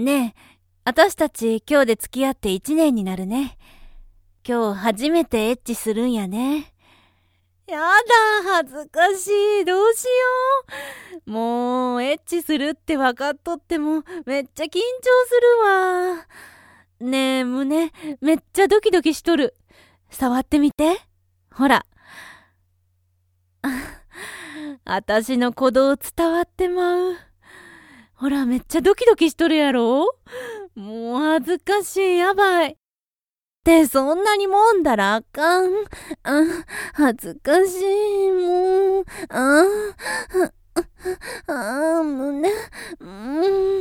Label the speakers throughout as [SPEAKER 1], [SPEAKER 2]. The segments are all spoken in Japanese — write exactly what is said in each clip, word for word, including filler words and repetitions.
[SPEAKER 1] ねえ、私たち今日で付き合っていちねんになるね。今日初めてエッチするんやね。やだ、恥ずかしい。どうしよう。もう、エッチするって分かっとっても、めっちゃ緊張するわ。ねえ、胸、めっちゃドキドキしとる。触ってみて。ほら。あたしの鼓動伝わってまう。ほら、めっちゃドキドキしとるやろ。もう恥ずかしい、やばい。ってそんなに揉んだらあかん。あ、恥ずかしい、もう。あ、あ、あ、胸、うん、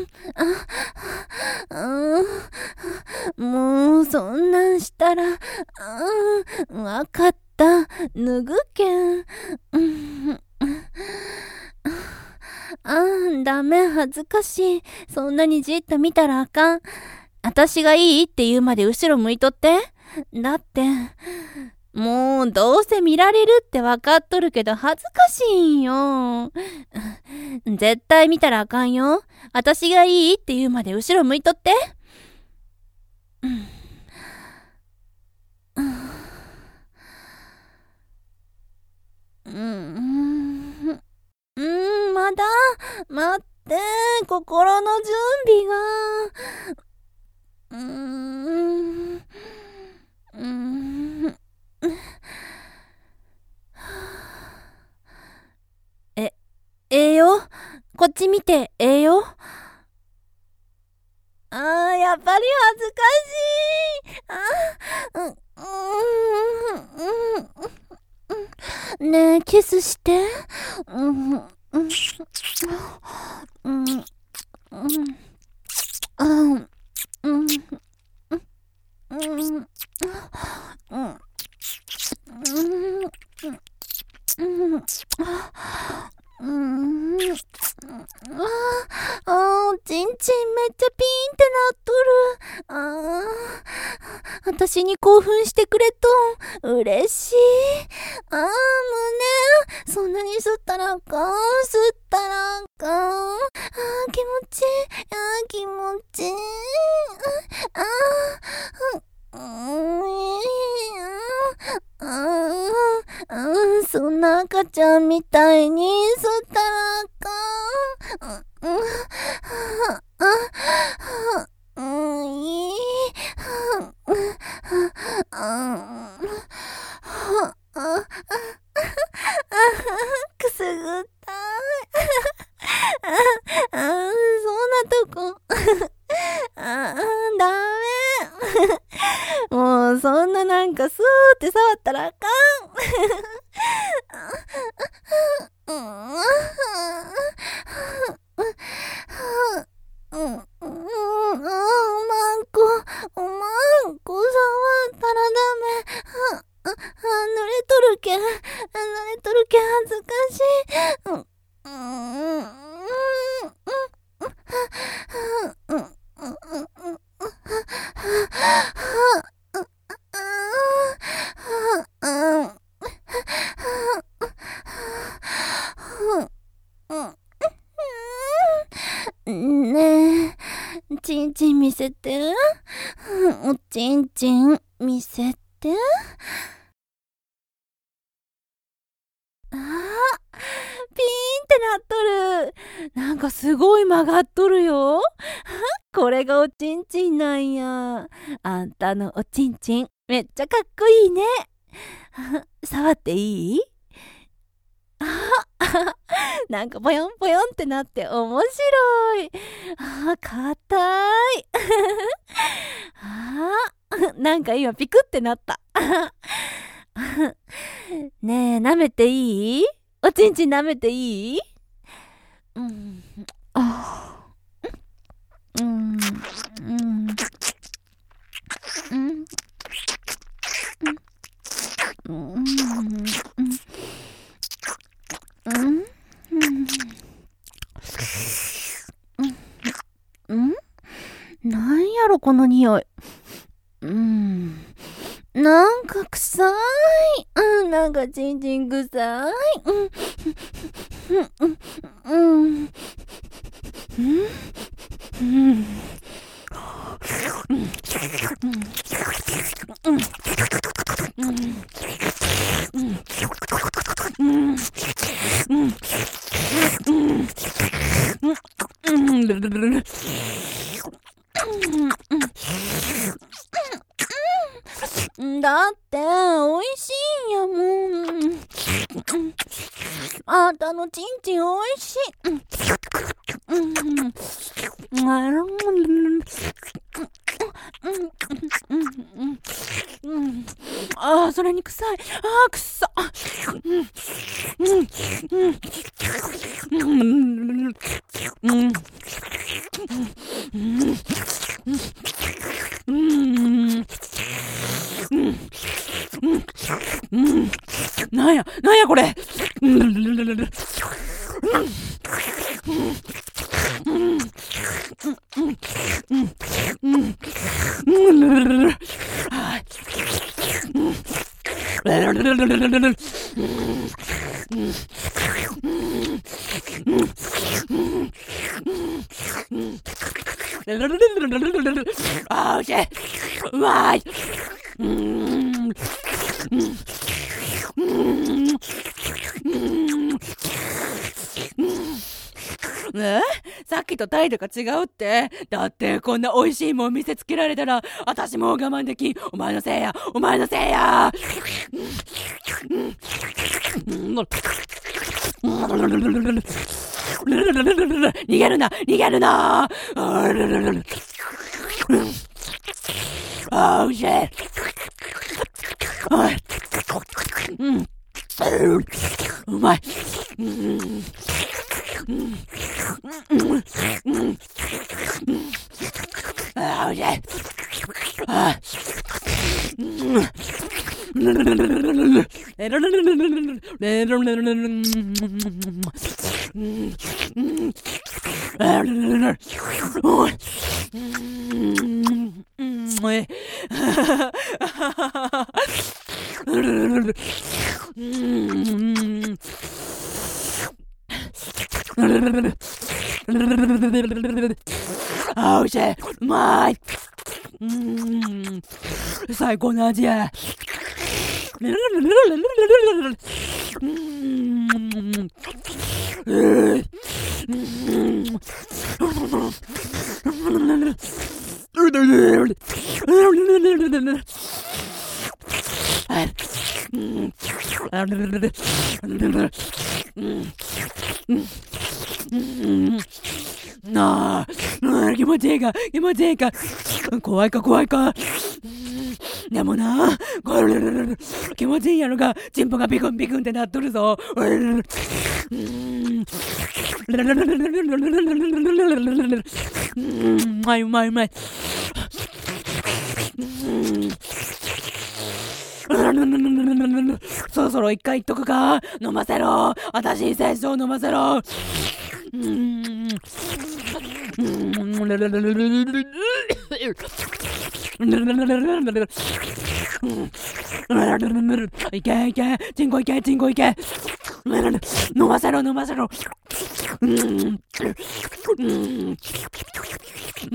[SPEAKER 1] あ、あ、もうそんなんしたら、あ、わかった、脱ぐけん。うん、あ、ダメ、恥ずかしい。そんなにじっと見たらあかん。私がいいって言うまで後ろ向いとって。だって、もうどうせ見られるって分かっとるけど恥ずかしいんよ。絶対見たらあかんよ。私がいいって言うまで後ろ向いとって。うん、うん、まだ、待って、心の準備が。うーん、うーん、え、ええよ。こっち見て、ええよ。あー、やっぱり恥ずかしい。あ、うん、うん、うん。ねえ、キスして。うん、うん、うん、うん、うん、うん、うん、うん、うん、ああ、ちんちんめっちゃピーンってなっとる。ああ、私に興奮してくれと、嬉しい。ああ、胸、そんなに吸ったらあかん、吸ったらあかん。ああ、気持ちいい。ああ、気持ちいい。ああ、うん、ああ、うん、そんな赤ちゃんみたいに吸ったらあかん。うん、あ、うん、いい。うん、くすぐったい。あ、そんなとこ。あ、ダメ。もうそんななんかスーって触ったらあかん。うん、うん、うん、うん、おまんこ、おまんこ触ったらダメ。あ、あ、濡れとるけん、濡れとるけん恥ずかしい。うん、うん、うん、うん、うん、うん、ねえ、ちんちん見せて。おちんちん見せて。あー、ピーンってなっとる。なんかすごい曲がっとるよ。これがおちんちんなんや。あんたのおちんちんめっちゃかっこいいね。触っていい？あ、なんかぽよんぽよんってなって面白い。あ、硬い。あ、なんか今ピクってなった。ねえ、舐めていい？おちんちん舐めていい？うん、あ、うん、うん、うん、うん、うん、うん、うん、なんやろこの匂い。うん、なんか臭い。うん、なんかちんちん臭い。うん、うん、うん、うん、うん、うん。 だって美味しいんやもん。あんたのちんちん美味しい。ああ、それに臭い。ああ、くっさ。なんや、なんやこれ。ああ、おいしい。うまい。ねえ、さっきと態度が違うって。だってこんな美味しいもん見せつけられたら私もう我慢できん。お前のせいや、お前のせいや。逃げるな、逃げるな。ああ、おいしい。うん、うまい。うん、ああ、おいしい。ああ、ああ、おいしい。うまい。うーん、最高の味や。なあ、気持ちいいか、気持ちいいか、怖いか怖いか。でもな、これ気持ちいいやろが、チンポがビクンビクンってなっとるぞ。うまいうまいうまい。そろそろ一回言っとくか。飲ませろ。私に聖書を飲ませろ。うーん。いけいけ、チンコいけ、チンコいけ。飲ませろ、飲ませろ。うん。うん。うん。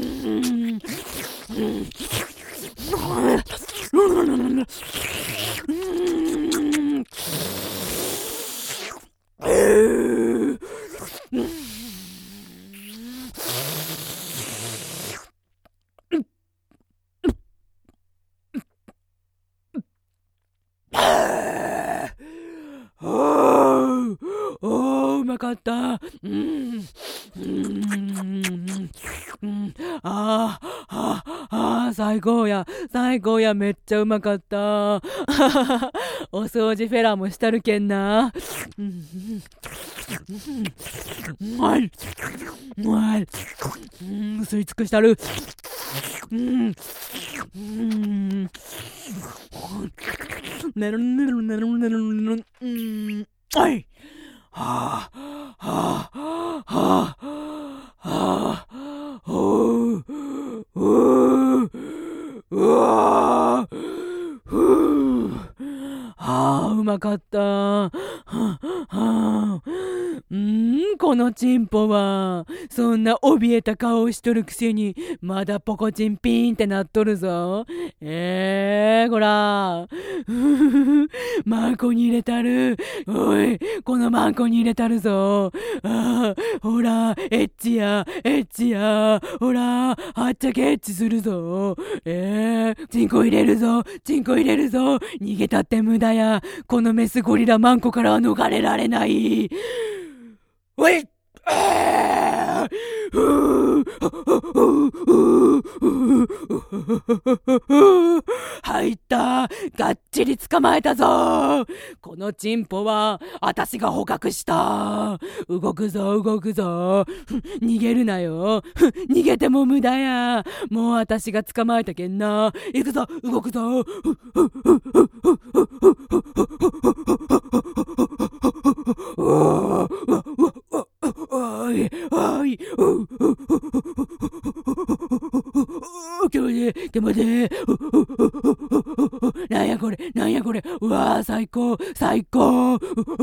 [SPEAKER 1] おー、うまかった。うん。うん。うん。あー、あー、あー、最高や。最高や。めっちゃうまかった。お掃除フェラもしたるけんな。うん。うまい。うまい。うん、吸い尽くしたる。うん。うん。ねるねるねるねるねる。うん。はい。はあ、はあ、はあ、はあ、ほう、ほう、うわー、ふう。ああ、うまかった。はあ、はあ、うん、このチンポは、そんな美
[SPEAKER 2] 怯えた顔をしとるくせに、まだポコチンピーンってなっとるぞ。えー、こら。マンコに入れたる。おい、このマンコに入れたるぞ。ああ、ほら、エッチや、エッチや。ほら、はっちゃけエッチするぞ。えー、チンコ入れるぞ、チンコ入れるぞ。逃げたって無駄や。このメスゴリラマンコからは逃れられない。おい、あ入った。がっちり捕まえたぞ。このチンポは私が捕獲した。動くぞ動くぞ。逃げるなよ。逃げても無駄や。もう私が捕まえたけんな。行くぞ動くぞ。おいおい気持ちいい気持ちいい。なんやこれなんやこれ。うわー最高最高。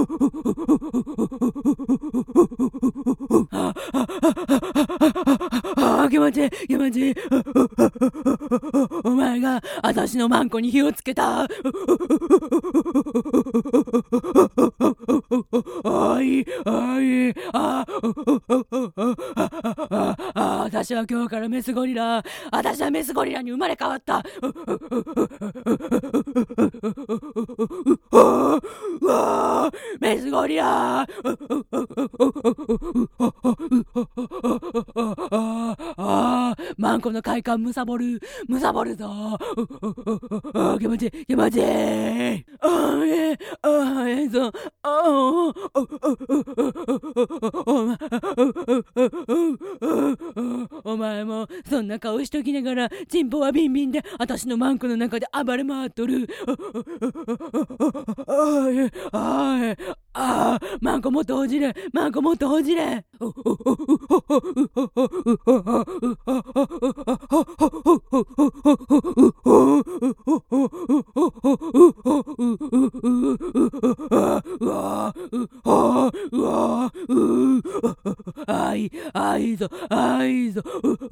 [SPEAKER 2] ああ気持ちいい気持ちいい。お前が私のマンコに火をつけた。おいおいあああ私は今日からメスゴリラ。私はメスゴリラに生まれ変わった。うわメスゴリラ。あマンコの快感むさぼるむさぼるぞ。あ気持ちいい気持ちいい。あえあえぞあお前もそんな顔しときながらチンポはビンビンで私のマンコの中で暴れ回っとる。あああマンコもっとほじれマンコもっとほじれ。あいあいぞあいぞ。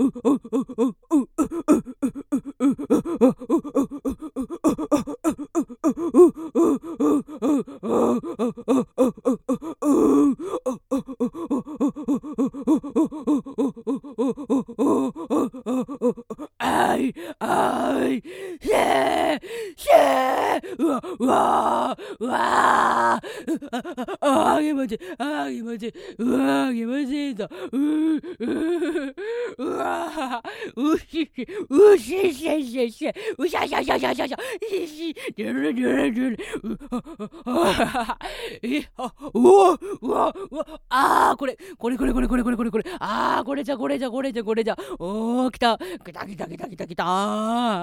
[SPEAKER 2] あいあいひえひえうわうわうわああ気持ちいいあ気持ちいいうわ気持ちいいぞ。うううわうしうししししうしゃしゃしゃしゃしゃしゃししデルデルデルえあうわうわうわあこれこれこれこれこれこれこれこれあこれじゃこれじゃこれじゃこれじゃおー来た来た来た来た来た来たあ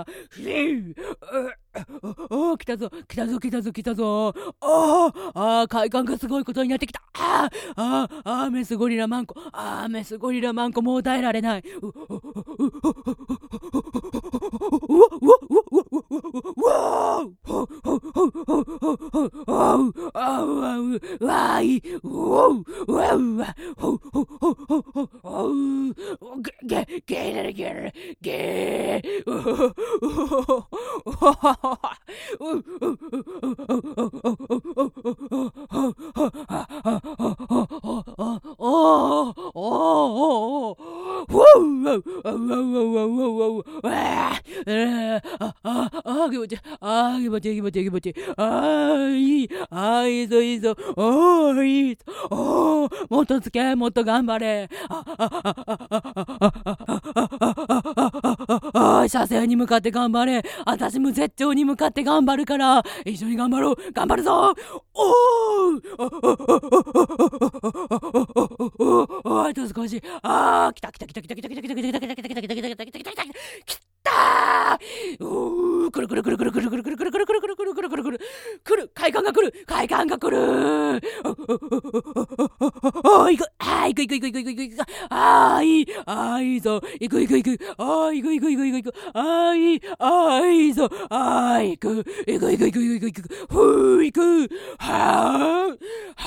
[SPEAKER 2] お来たぞ来たぞ来たぞ来たぞ。ああ快感がすごいことになってきた。あああメスゴリラマンコあメスゴリラマンコもう耐えられない。うわうわうわうわあうわうわいうわうわうわゲゲゲレゲレゲあ気持ちいいあ気持ちいい気持ちいい気持ちいいあいいあいいぞいいぞおーいいぞおーもっとつけもっと頑張れ。ああ射精に向かって頑張れ。私も絶頂に向かって頑張るから一緒に頑張ろう頑張るぞ。おーおーあと少しあー来た来た来た来た来た来た来た来た来た来た来た来た来た来た来た来た来た来た来たうーくるくるくるくるくるくるくるくるくるくるくるくるくるくるくるくる快感が来る快感が来る。あー行くあー行く行く行く行く行く行くあーいいあーいいぞ行く行く行くあー行く行く行く行く行くあーいいあーいいぞあー行く行く行く行く行く行くふー行くはーは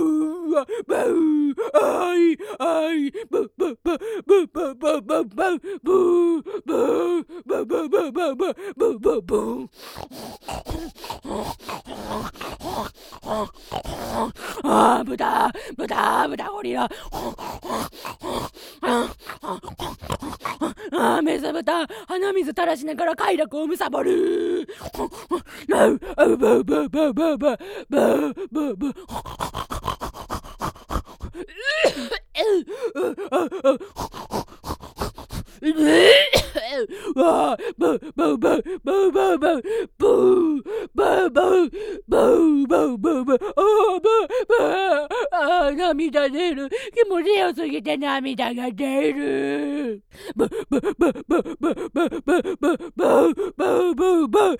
[SPEAKER 2] うわバウあいあいバババババババババブバババババババババンああ豚豚豚ゴリラああメス豚鼻水垂らしながら快楽をむさぼるバウバババババババババわー、ブー、ブー、ブー、ブー、ブー、ブー、ブー、ブー、ブー、ブー、ブー、ブー、ブー、あー、ブー、ブー、あー、涙出る。気持ちよすぎて涙が出る。ブー、ブー、ブー、ブー、ブー、ブー、ブー、ブー、ブー、ブー、ブー、ブー、ブー、ブー、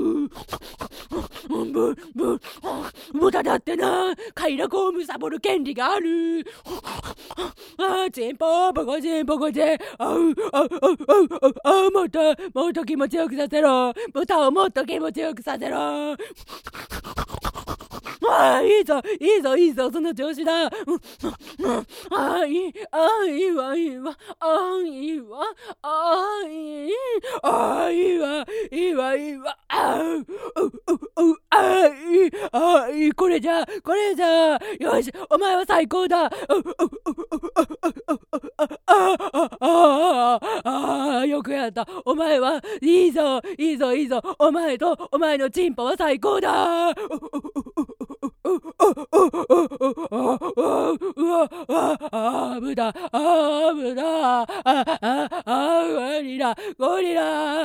[SPEAKER 2] ブー、ブー、豚だってな、快楽を貪る権利がある。あー、チンポ、ポコチン、ポコチン、あう、あう、あう、あう、あう、もっと、もっと気持ちよくさせろ。豚をもっと気持ちよくさせろ。ああ、いいぞ、いいぞ、いいぞ、その調子だ。うん、ああ、いい、ああ、いいわ、いいわ、ああ、いいわ、ああ、いい、ああ、いいわ、いいわ、いいわ、ああ、う、う、う、ああ、いい、ああ、いい、これじゃ、これじゃ、よし、お前は最高だ。ああ、ああ、よくやった。お前はいいぞ、いいぞ、いいぞ。お前とお前のチンポは最高だ。うわ、ああ、豚、ああ、豚、ああ、ああ、ゴリラ、ゴリラ、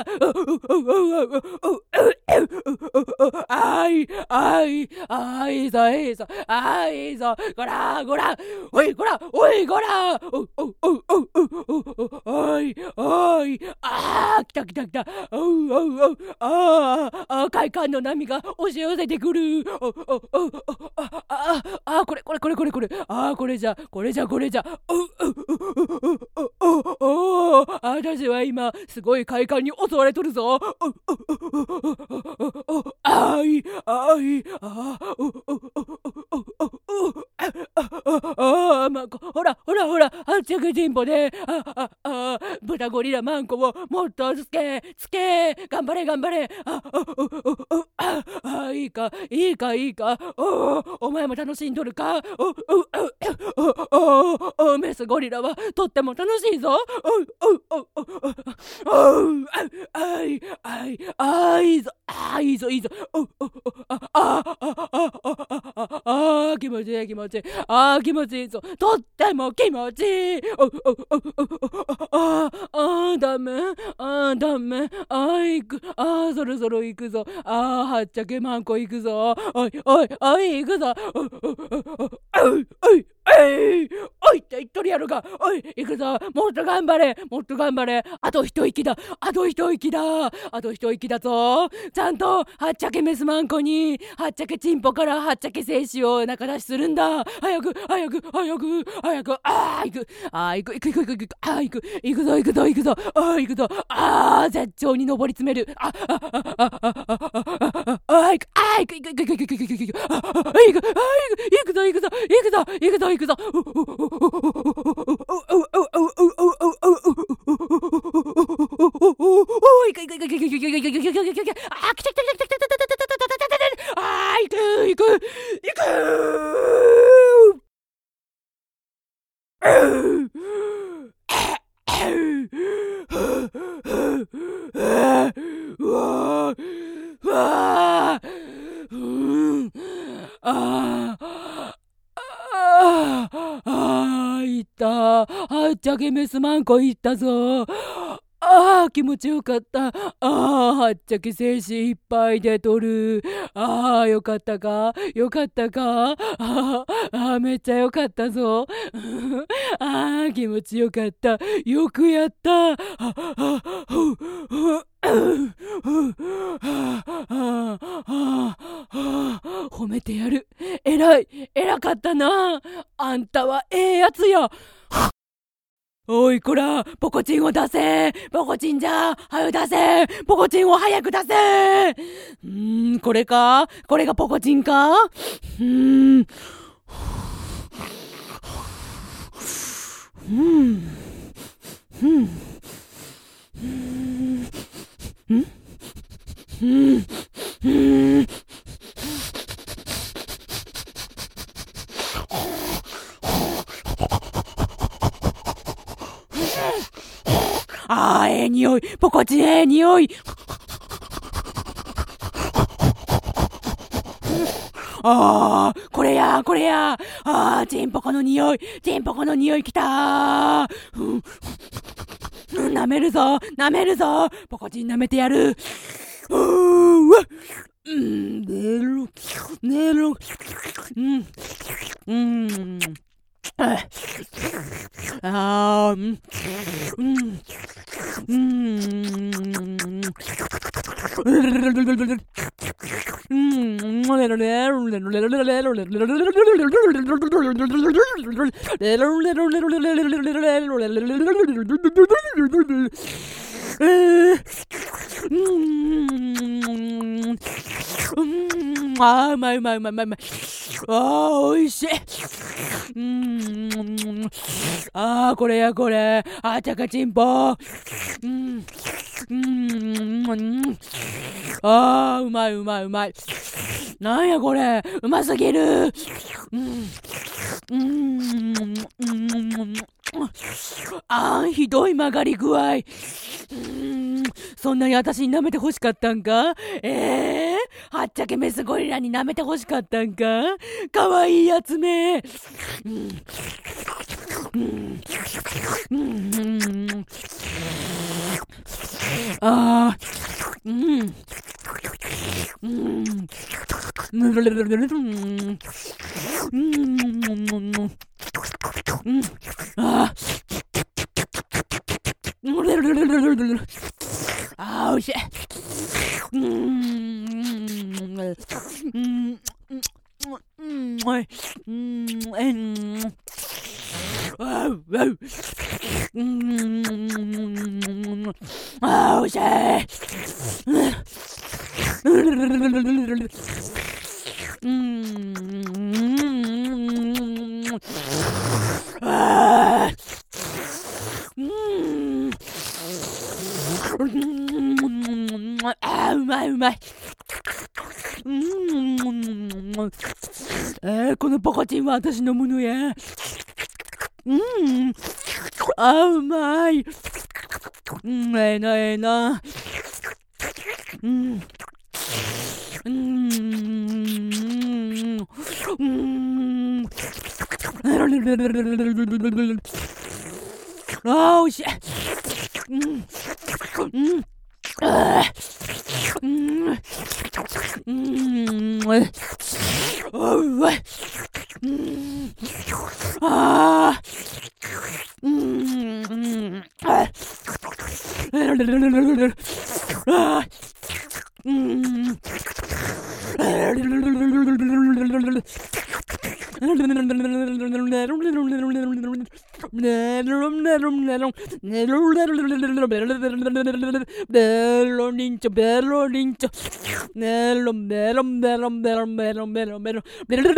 [SPEAKER 2] あい、あい、あいいぞ、いいぞ、あいいぞ、こら、こら、おい、こら、おい、こら、お、お、お、お、お、おい、おい、ああ、来た来た来た、おう、おう、おう、ああ、ああ、快感の波が押し寄せてくる、お、お、お、お、ああ、ああ、これ、これ、これ、これ、これ、ああ、これじゃ、これじゃ、これじゃ、お、お、お、お、お、私は今、すごい快感に襲われとるぞ。お、お、お、お、あい、あい、ああ、お、お、お、お、お、ああ、まあ、ほら、ほら、ほら、あっちゃけチンポで、あ、あ、あ、豚ゴリラマンコをもっとつけ、つけ、頑張れ、頑張れ、あ、あ、あ、あ、いいか、いいか、いいか、お、お前も楽しんどるか、お、お、お、お、お、メスゴリラはとっても楽しいぞ、お、お、お、お、お、あい、あい、あいいぞ、あいいぞ、いいぞ、お、お、あ、あ、あ、あ、あ、あ、あ、気持ちいい、気持ちいい、あ、気持ちいいぞ、とっても気持ちいい、お、お、お、あ、あ、ダメ、あ、ダメ、あ、行く、あ、そろそろ行くぞ、あ、はっちゃけマンコ行くぞ、おい、おい、おい、行くぞ、お、お、お、おい、おい、えい、おいって言っとるやろが、おい、行くぞ、もっと頑張れ、もっと頑張れ、あと一息だ、あと一息だ、あと一息だぞ、ちゃんとはっちゃけメスマンコにはっちゃけチンポからはっちゃけ精子を中出しするんだ、早く早く早く早く、あー行く、あー行く行く行く行く、あー行く行くぞ行くぞ行くぞ、あー行くぞ、あー絶頂に上り詰める、ああああああああ行く、あー行く行く行く行く行く行く行く、あー行く、あー行く行くぞ行くぞ行くぞ行くぞ行くぞ、おい行く行く行く行く行く行く行く行く行く行く行く行く行く、あー来た来た来た来た来た来た来た来た来た、あー行く行く行く、うわーうわー、うんあーあーあーいった、はっちゃけメスマンコいったぞ、ああ気持ちよかった、ああはっちゃけ精子いっぱいでとる、ああよかったかよかったか、ああめっちゃよかったぞああ気持ちよかった、よくやった、ああ褒めてやる、えらいえらかったな、あんたはええやつや。おいこら、ポコチンを出せ、ポコチンじゃ、はよ出せ、ポコチンを早く出せ。うーん、これか、これがポコチンか。うーん、うん、うん、うん、うん、うん、うん。あー、ええ匂い、ポコチンええ匂い。あー、これや、これや。あー、チンポコの匂い、チンポコの匂いきたー。うん、う舐めるぞ舐めるぞポコチン舐めてやる。うわうん寝ろ寝ろうんうんああうんうんああうまいうまいうまいうまいうまい。ああおいしい。うんああこれやこれあちゃかちんぽうんうんああうまいうまいうまい。なんやこれうますぎる。うんうんあーひどい曲がり具合。うんそんなに私に舐めて欲しかったんか。えー、はっちゃけメスゴリラに舐めて欲しかったんか。かわいいやつめ。うんうんうんあーうんうんうんああおいしい。うんうんうんおいうんうんわうわううんあおいしい。うんあうんあうまいうまい。うんえー、このポコチンは私のものや。うんあうまい。うんええなええな。うんうんうんあーおいしい。うんうんあーうんうんあうまい。うんあーうんああうんベロリンチョベロリンチョメロンメロンメロンメロンメロンメロンメロン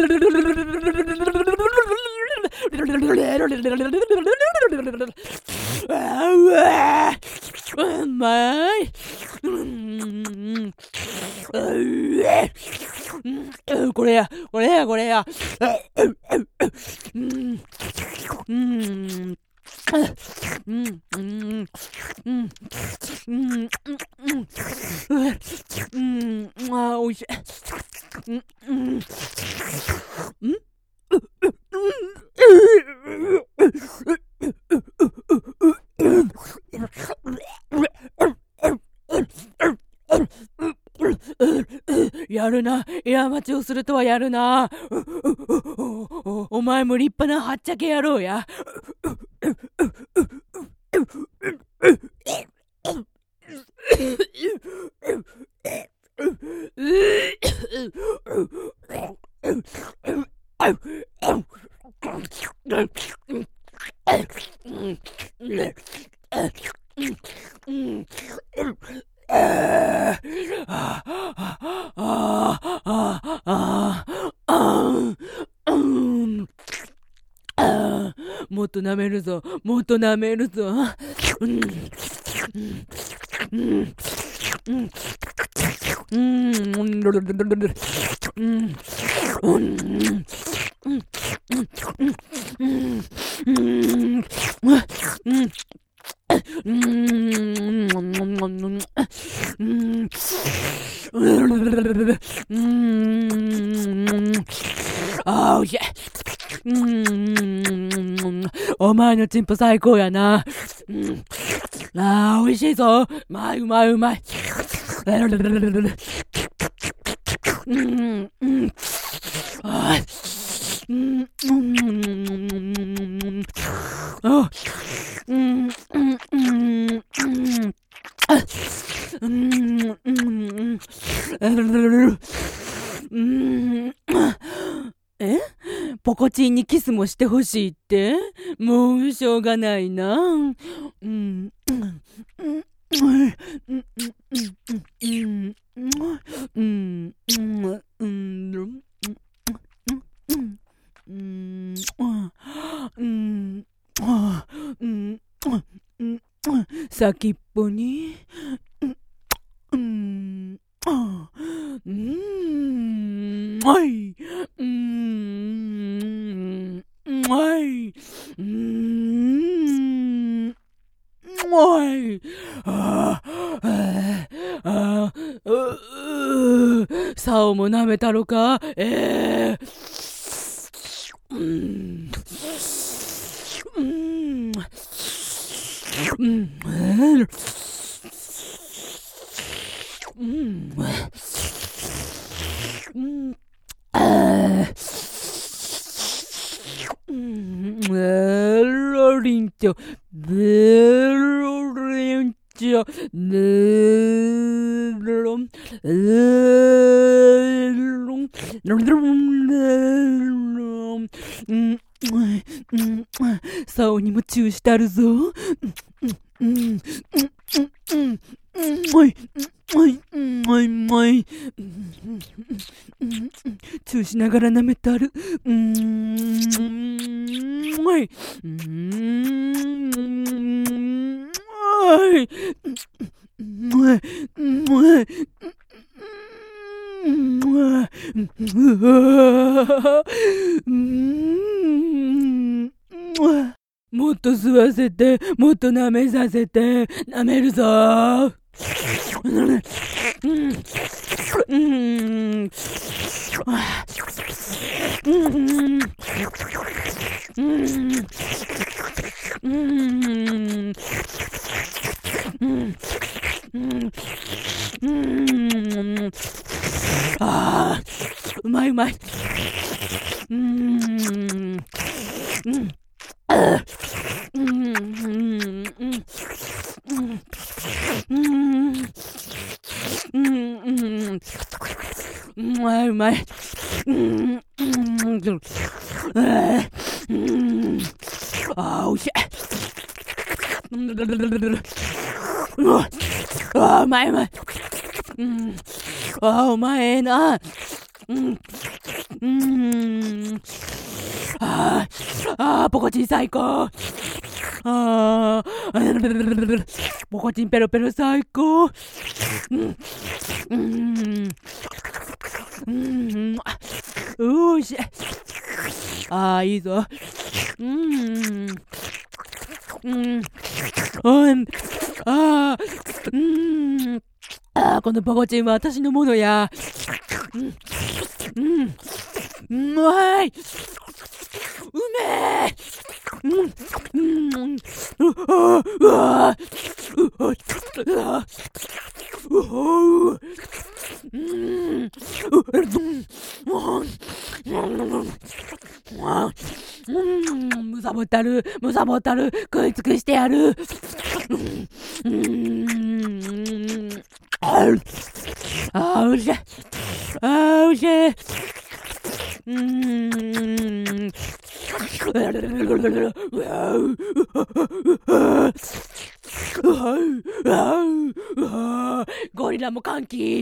[SPEAKER 2] あうわうまい。うんこれやこれやこれやうんうんうんうんうんうんうんあおいしい。うんうんうんやるな、山待ちをするとはやるな。お前も立派なはっちゃけ野郎や。もっと舐めるぞもっと舐めるぞ。うんうんうんうんああおいしい。 うーん、お前のチンポ最高やな。うん、あー、美味しいぞ。うまいうまいうまい。うん、うん、あー、うん、うん、あ、うん、うん、うん、うん、あ、うん、うん、うん、え、ポコチンにキスもしてほしいって？もうしょうがないな。うん、うん、うん、うん、うん、うん、うん、うん、うん、うん、うん、うん、うん、うん、先っぽに、うん、うん、はい、うん、はい、うん、はい、ああ、ああ、うう、竿も舐めたろか、ええー、うん、うん、うん、うん、うん、ああ、うん、ベロリンと、ベロリンと、ベロン、ベロン、ベロン、うん、うん、竿にもチューしてあるぞ。うん、うん、うん、うん、うん、うん、はい、うん、はい、はい、チューしながら舐めてある。うーん、はい、うーん、はい、はい、はい、うん、もっと吸わせて、もっと舐めさせて、舐めるぞー。うん、うん、うん、うん、うん、うん、うん、ああ、うまいうまい。うん、うん、あ、うん、うん、うん、うん、うん、うん、うまいうまい。うん、うん、ああ、おいしい。ああ、うまいうまい。うん、ああ、お前ええな。うん、うん、ああ、ああ、ポコチン最高。ああ、ポコチンペロペロ最高。うん、うん、うん、おいしい。ああ、いいぞ。うん、うん、うん、ああ、うん、ああ、このポコチンは私のものや。うん、うん、うまい。うめえ。うん、うん、うわ、うわ、うわ、うわ、うわ、うん、ううん、むさぼったる、むさぼったる、食い尽くしてやる。うん、ああ、おいしい。ああ、おいしい。うーん。ゴリラも歓喜。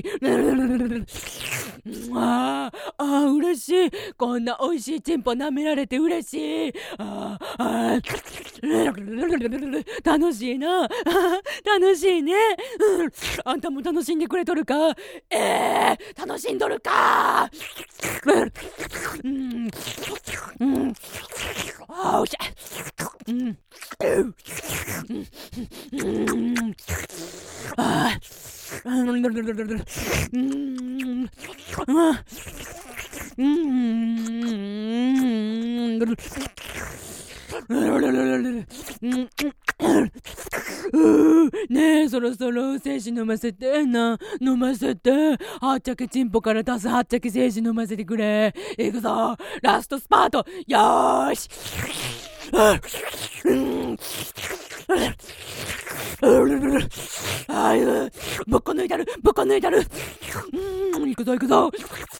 [SPEAKER 2] ああ、嬉しい。こんな美味しいチンポ舐められて嬉しい。ああ、楽しいな。楽しいね。あんたも楽しんでくれとるか？えー、楽しんどるか？うん、うん、あ、おいしい。うん、うん、あ、うん、うん、うん、 ねえ、そろそろ精子飲ませてな。飲ませて。はっちゃけチンポから出すはっちゃけ精子飲ませてくれ。いくぞ。ラストスパート。よーし。あい、ぶっこ抜いたる。ぶっこ抜いたる。いくぞいくぞ。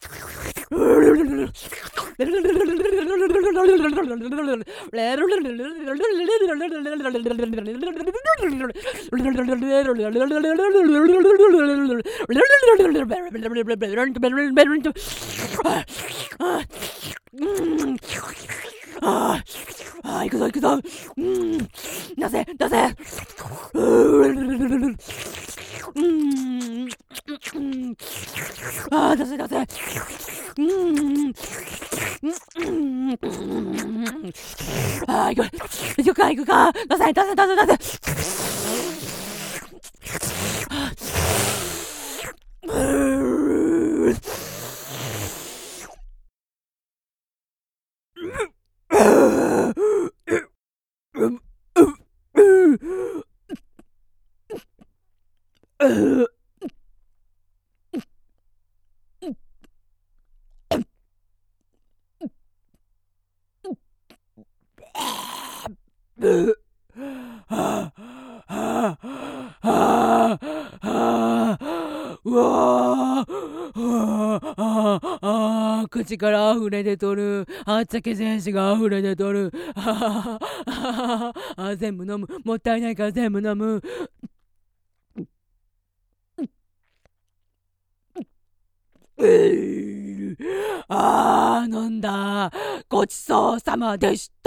[SPEAKER 2] ああ、行くぞ行くぞ。うん、出せ出せ。うん、ああ、出せ出せ。うん、ああ、行く行くか行くか。出せ出せ出せ出せ。うわあ、口から溢れ出とる。はっちゃけ精子が溢れ出とる。ああ、全部飲む。もったいないから全部飲む。あー、飲んだ。ごちそうさまでした。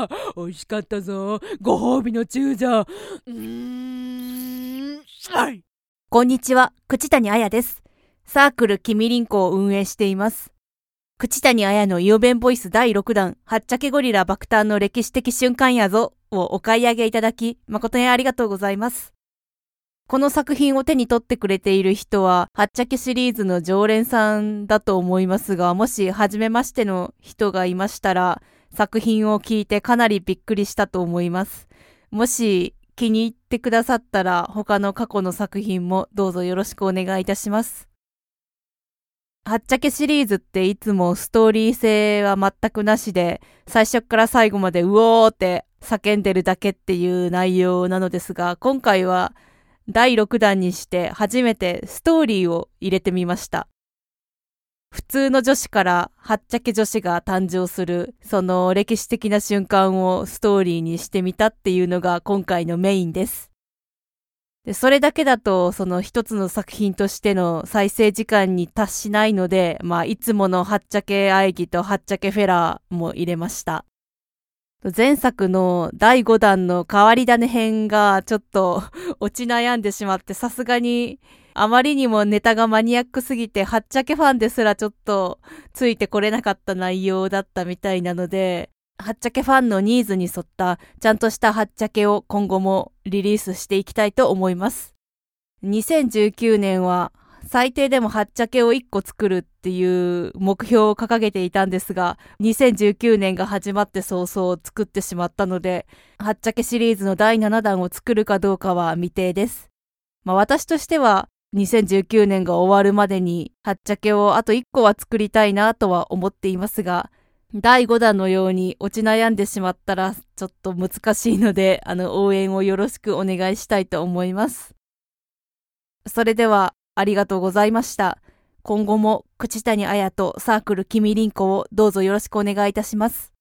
[SPEAKER 2] 美味しかったぞ。ご褒美の中じゃ。うーん、はい。
[SPEAKER 1] こんにちは、口谷彩です。サークルきみりんこを運営しています。口谷彩のイオベンボイスだいろくだん、はっちゃけゴリラ爆誕の歴史的瞬間やぞをお買い上げいただき、誠にありがとうございます。この作品を手に取ってくれている人は、はっちゃけシリーズの常連さんだと思いますが、もし初めましての人がいましたら、作品を聞いてかなりびっくりしたと思います。もし気に入ってくださったら、他の過去の作品もどうぞよろしくお願いいたします。はっちゃけシリーズっていつもストーリー性は全くなしで、最初から最後までうおーって叫んでるだけっていう内容なのですが、今回はだいろくだんにして初めてストーリーを入れてみました。普通の女子からはっちゃけ女子が誕生する、その歴史的な瞬間をストーリーにしてみたっていうのが今回のメインです。で、それだけだとその一つの作品としての再生時間に達しないので、まあいつものはっちゃけ愛義とはっちゃけフェラーも入れました。前作のだいごだんの変わり種編がちょっと落ち悩んでしまって、さすがにあまりにもネタがマニアックすぎて、はっちゃけファンですらちょっとついてこれなかった内容だったみたいなので、はっちゃけファンのニーズに沿ったちゃんとしたはっちゃけを今後もリリースしていきたいと思います。にせんじゅうきゅうねんは最低でもはっちゃけをいっこ作るっていう目標を掲げていたんですが、にせんじゅうきゅうねんが始まって早々作ってしまったので、はっちゃけシリーズのだいななだんを作るかどうかは未定です。まあ私としてはにせんじゅうきゅうねんが終わるまでにはっちゃけをあといっこは作りたいなとは思っていますが、だいごだんのように落ち悩んでしまったらちょっと難しいので、あの応援をよろしくお願いしたいと思います。それではありがとうございました。今後も口谷彩とサークルきみりんこをどうぞよろしくお願いいたします。